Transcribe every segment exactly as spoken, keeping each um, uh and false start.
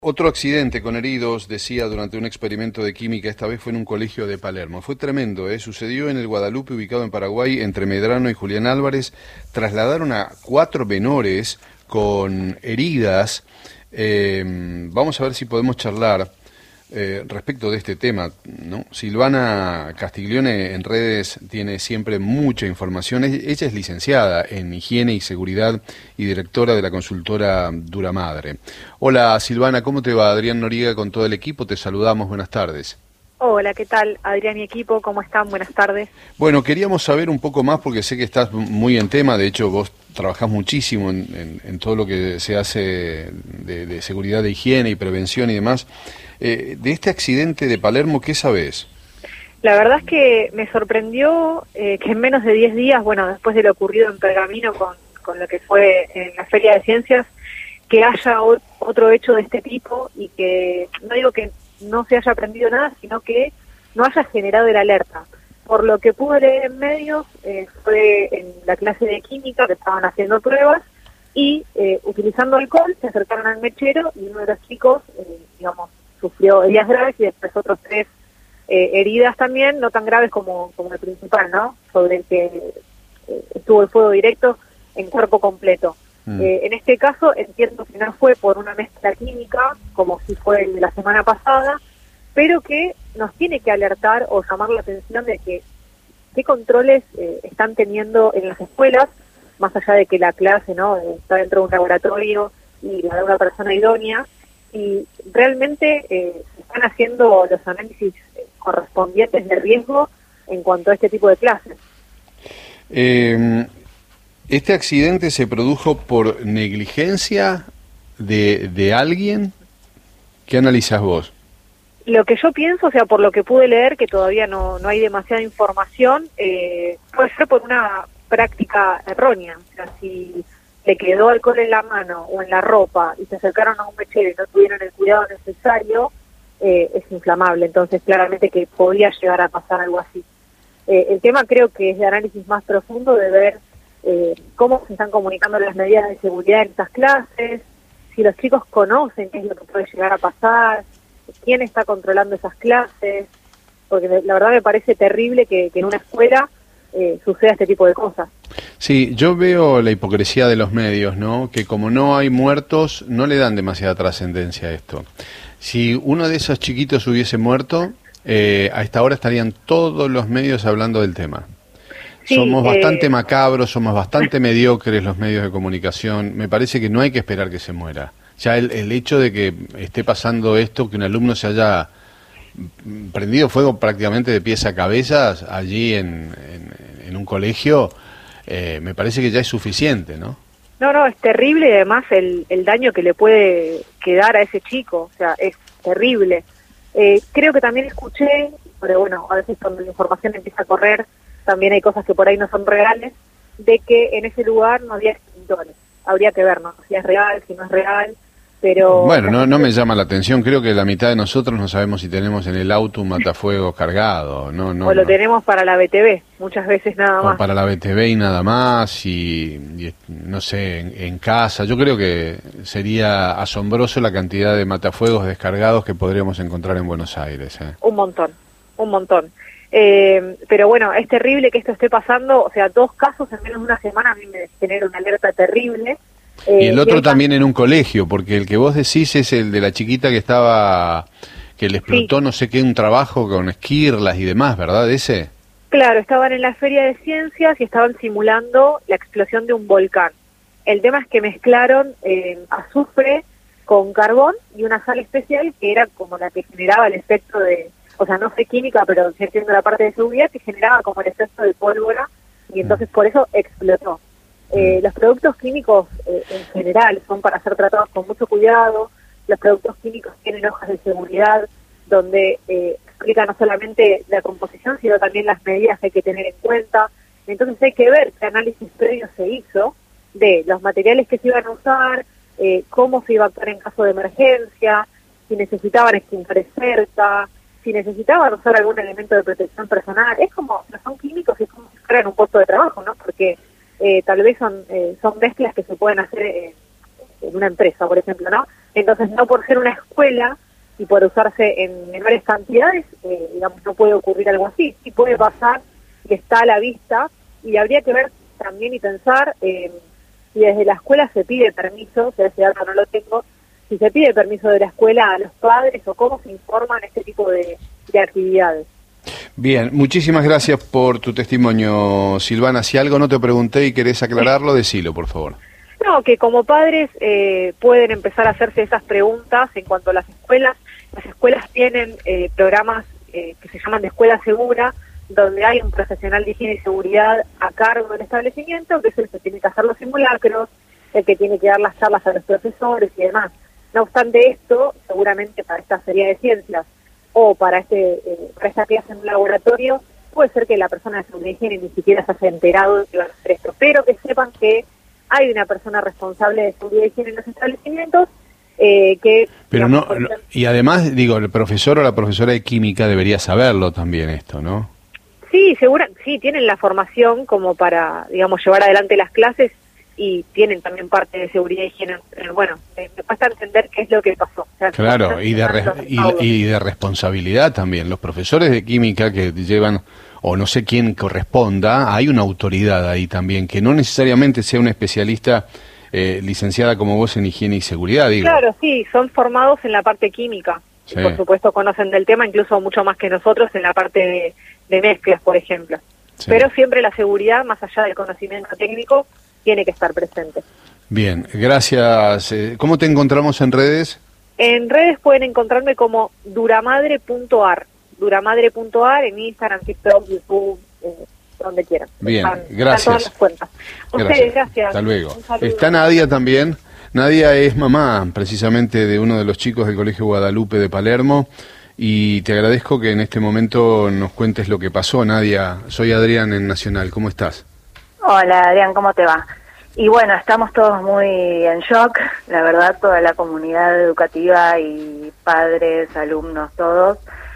Otro accidente con heridos, decía, durante un experimento de química, esta vez fue en un colegio de Palermo. Fue tremendo, ¿eh? Sucedió en el Guadalupe, ubicado en Paraguay, entre Medrano y Julián Álvarez. Trasladaron a cuatro menores con heridas. Eh, vamos a ver si podemos charlar eh, respecto de este tema, ¿no? Silvana Castiglione en redes tiene siempre mucha información. Ella es licenciada en Higiene y Seguridad y directora de la consultora Duramadre. Hola Silvana, ¿cómo te va? Adrián Noriega con todo el equipo, te saludamos, buenas tardes. Hola, ¿qué tal? Adrián y equipo, ¿cómo están? Buenas tardes. Bueno, queríamos saber un poco más porque sé que estás muy en tema, de hecho vos trabajás muchísimo en, en, en todo lo que se hace de, de seguridad, de higiene y prevención y demás. Eh, de este accidente de Palermo, ¿qué sabés? La verdad es que me sorprendió eh, que en menos de diez días, bueno, después de lo ocurrido en Pergamino con, con lo que fue en la Feria de Ciencias, que haya o, otro hecho de este tipo y que, no digo que no se haya aprendido nada, sino que no haya generado el alerta. Por lo que pude leer en medios, eh, fue en la clase de química que estaban haciendo pruebas y eh, utilizando alcohol se acercaron al mechero y uno de los chicos, eh, digamos, sufrió heridas graves y después otros tres eh, heridas también, no tan graves como, como el principal, ¿no? Sobre el que eh, estuvo el fuego directo en cuerpo completo. Mm. Eh, en este caso entiendo que no fue por una mezcla química, como si fue el de la semana pasada, pero que nos tiene que alertar o llamar la atención de que qué controles eh, están teniendo en las escuelas, más allá de que la clase no está dentro de un laboratorio y la de una persona idónea, y realmente eh, se están haciendo los análisis correspondientes de riesgo en cuanto a este tipo de clases. Eh, ¿Este accidente se produjo por negligencia de, de alguien? ¿Qué analizás vos? Lo que yo pienso, o sea, por lo que pude leer, que todavía no, no hay demasiada información, eh, puede ser por una práctica errónea. O sea, si le quedó alcohol en la mano o en la ropa y se acercaron a un mechero y no tuvieron el cuidado necesario, eh, es inflamable. Entonces, claramente que podría llegar a pasar algo así. Eh, el tema creo que es de análisis más profundo, de ver eh, cómo se están comunicando las medidas de seguridad en estas clases, si los chicos conocen qué es lo que puede llegar a pasar, quién está controlando esas clases, porque la verdad me parece terrible que, que en una escuela eh, suceda este tipo de cosas. Sí, yo veo la hipocresía de los medios, ¿no? Que como no hay muertos, no le dan demasiada trascendencia a esto. Si uno de esos chiquitos hubiese muerto, eh, a esta hora estarían todos los medios hablando del tema. Sí, somos bastante eh... macabros, somos bastante mediocres los medios de comunicación. Me parece que no hay que esperar que se muera. Ya el, el hecho de que esté pasando esto, que un alumno se haya prendido fuego prácticamente de pies a cabeza allí en, en, en un colegio, eh, me parece que ya es suficiente, ¿no? No, no, es terrible y además el, el daño que le puede quedar a ese chico, o sea, es terrible. Eh, creo que también escuché, pero bueno, a veces cuando la información empieza a correr, también hay cosas que por ahí no son reales, de que en ese lugar no había extintores. Habría que ver, ¿no? Si es real, si no es real. Pero bueno, no, no me llama la atención, creo que la mitad de nosotros no sabemos si tenemos en el auto un matafuegos cargado, no, no, o lo no. tenemos para la B T V, muchas veces nada más. O para la B T V y nada más, y, y no sé, en, en casa, yo creo que sería asombroso la cantidad de matafuegos descargados que podríamos encontrar en Buenos Aires. ¿eh? Un montón, un montón. Eh, pero bueno, es terrible que esto esté pasando, o sea, dos casos en menos de una semana a mí me genera una alerta terrible. Y el otro también en un colegio, porque el que vos decís es el de la chiquita que estaba, que le explotó sí. no sé qué, un trabajo con esquirlas y demás, ¿verdad? ¿Ese? Claro, estaban en la Feria de Ciencias y estaban simulando la explosión de un volcán. El tema es que mezclaron eh, azufre con carbón y una sal especial que era como la que generaba el efecto de, o sea, no sé química, pero sí entiendo la parte de seguridad, que generaba como el efecto de pólvora y entonces por eso explotó. Eh, los productos químicos eh, en general son para ser tratados con mucho cuidado. Los productos químicos tienen hojas de seguridad donde eh, explica no solamente la composición, sino también las medidas que hay que tener en cuenta. Entonces hay que ver qué análisis previo se hizo de los materiales que se iban a usar, eh, cómo se iba a actuar en caso de emergencia, si necesitaban extintores cerca, si necesitaban usar algún elemento de protección personal. Es como, no son químicos, es como si fueran un puesto de trabajo, ¿no? Porque Eh, tal vez son eh, son mezclas que se pueden hacer eh, en una empresa, por ejemplo, ¿no? Entonces, no por ser una escuela y por usarse en menores cantidades, eh, digamos, no puede ocurrir algo así. Sí puede pasar, que está a la vista, y habría que ver también y pensar eh, si desde la escuela se pide permiso, si ese dato no lo tengo, si se pide permiso de la escuela a los padres o cómo se informan este tipo de, de actividades. Bien, muchísimas gracias por tu testimonio, Silvana. Si algo no te pregunté y querés aclararlo, decilo, por favor. No, que como padres eh, pueden empezar a hacerse esas preguntas en cuanto a las escuelas. Las escuelas tienen eh, programas eh, que se llaman de escuela segura, donde hay un profesional de higiene y seguridad a cargo del establecimiento, que es el que tiene que hacer los simulacros, el que tiene que dar las charlas a los profesores y demás. No obstante esto, seguramente para esta feria de ciencias o para este eh, para esta clase en un laboratorio, puede ser que la persona de seguridad y higiene ni siquiera se haya enterado de que iban a hacer esto, pero que sepan que hay una persona responsable de seguridad y higiene en los establecimientos eh, que... Pero digamos, no, ejemplo, y además, digo, el profesor o la profesora de química debería saberlo también esto, ¿no? Sí, segura, sí, tienen la formación como para, digamos, llevar adelante las clases y tienen también parte de seguridad y higiene. Pero bueno, me, me cuesta entender qué es lo que pasó. O sea, claro, y de, re, y, y de responsabilidad también. Los profesores de química que llevan, o no sé quién corresponda, hay una autoridad ahí también, que no necesariamente sea una especialista eh, licenciada como vos en higiene y seguridad, digo. Claro, sí, son formados en la parte química. Sí. Y por supuesto conocen del tema, incluso mucho más que nosotros en la parte de, de mezclas, por ejemplo. Sí. Pero siempre la seguridad, más allá del conocimiento técnico, tiene que estar presente. Bien, gracias. ¿Cómo te encontramos en redes? En redes pueden encontrarme como duramadre punto ar, duramadre punto ar en Instagram, TikTok, YouTube, eh, donde quieran. Bien, están, gracias. Están todas las cuentas. Gracias. Ustedes, gracias. Hasta luego. Está Nadia también. Nadia es mamá precisamente de uno de los chicos del Colegio Guadalupe de Palermo y te agradezco que en este momento nos cuentes lo que pasó. Nadia, soy Adrián en Nacional, ¿cómo estás? Hola Adrián, ¿cómo te va? Y bueno, estamos todos muy en shock, la verdad, toda la comunidad educativa y padres, alumnos, todos.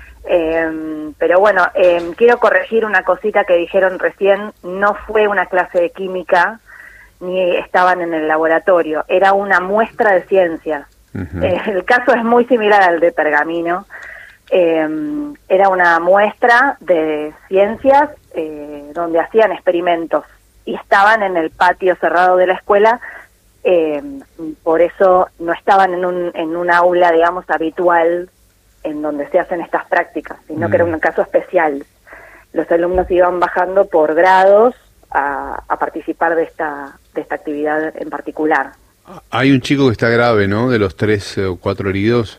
Eh, pero bueno, eh, quiero corregir una cosita que dijeron recién, no fue una clase de química, ni estaban en el laboratorio, era una muestra de ciencias. Uh-huh. Eh, el caso es muy similar al de Pergamino. Eh, era una muestra de ciencias eh, donde hacían experimentos y estaban en el patio cerrado de la escuela, eh, por eso no estaban en un, en un aula, digamos, habitual en donde se hacen estas prácticas, sino mm. que era un caso especial. Los alumnos iban bajando por grados a, a participar de esta, de esta actividad en particular. Hay un chico que está grave, ¿no?, de los tres o cuatro heridos.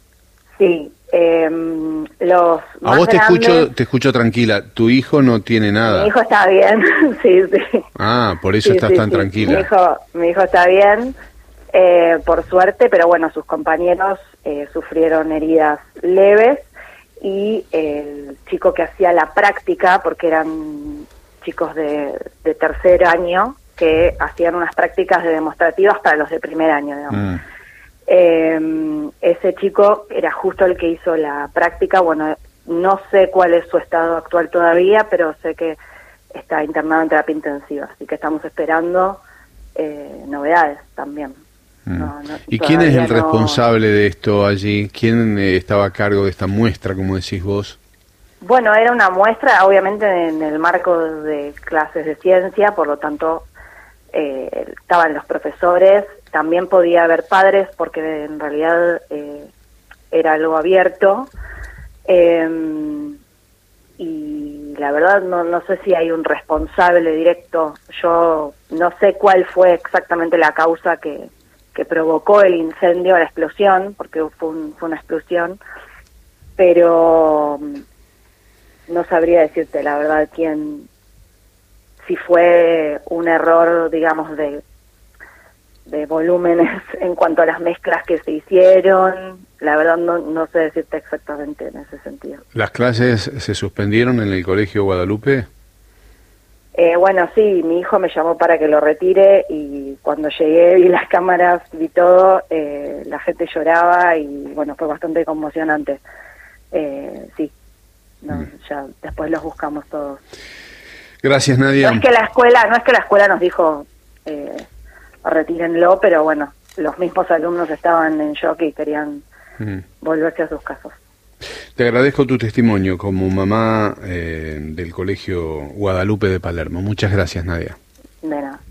Sí. Eh, los a vos te grandes, escucho te escucho tranquila, tu hijo no tiene nada. Mi hijo está bien, sí, sí. Ah, por eso sí, estás sí, tan sí. tranquila. Mi hijo, mi hijo está bien, eh, por suerte, pero bueno, sus compañeros eh, sufrieron heridas leves y el chico que hacía la práctica, porque eran chicos de, de tercer año que hacían unas prácticas de demostrativas para los de primer año, digamos. Mm. Eh, ese chico era justo el que hizo la práctica. Bueno, no sé cuál es su estado actual todavía, pero sé que está internado en terapia intensiva, así que estamos esperando eh, novedades también. Mm. No, no, ¿Y quién es el no... responsable de esto allí? ¿Quién eh, estaba a cargo de esta muestra, como decís vos? Bueno, era una muestra, obviamente, en el marco de clases de ciencia, por lo tanto, eh, estaban los profesores. También podía haber padres porque en realidad eh, era algo abierto eh, y la verdad no, no sé si hay un responsable directo. Yo no sé cuál fue exactamente la causa que, que provocó el incendio, la explosión, porque fue, un, fue una explosión, pero no sabría decirte la verdad quién, si fue un error, digamos, de de volúmenes en cuanto a las mezclas que se hicieron. La verdad no, no sé decirte exactamente en ese sentido. ¿Las clases se suspendieron en el Colegio Guadalupe? Eh, bueno, sí, mi hijo me llamó para que lo retire y cuando llegué vi las cámaras, vi todo, eh, la gente lloraba y bueno, fue bastante conmocionante. Eh, sí, no, mm. ya después los buscamos todos. Gracias, Nadia. No es que la escuela, no es que la escuela nos dijo... Eh, retírenlo, pero bueno, los mismos alumnos estaban en shock y querían mm. volverse a sus casas. Te agradezco tu testimonio como mamá eh, del Colegio Guadalupe de Palermo. Muchas gracias, Nadia. De nada.